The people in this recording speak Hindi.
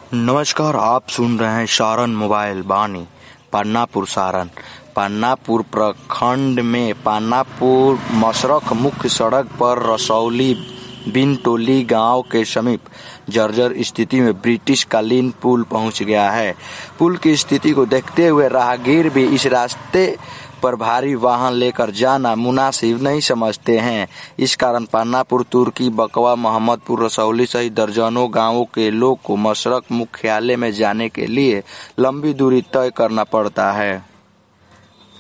नमस्कार, आप सुन रहे हैं सारण मोबाइल वाणी। पानापुर सारण। पानापुर प्रखंड में पानापुर मशरख मुख्य सड़क पर रसौली बिनटोली गांव के समीप जर्जर स्थिति में ब्रिटिश कालीन पुल पहुंच गया है। पुल की स्थिति को देखते हुए राहगीर भी इस रास्ते पर भारी वाहन लेकर जाना मुनासिब नहीं समझते हैं। इस कारण पानापुर, तुर्की, बकवा, मोहम्मदपुर, रसौली सहित दर्जनों गांवों के लोग को मशरख मुख्यालय में जाने के लिए लंबी दूरी तय करना पड़ता है।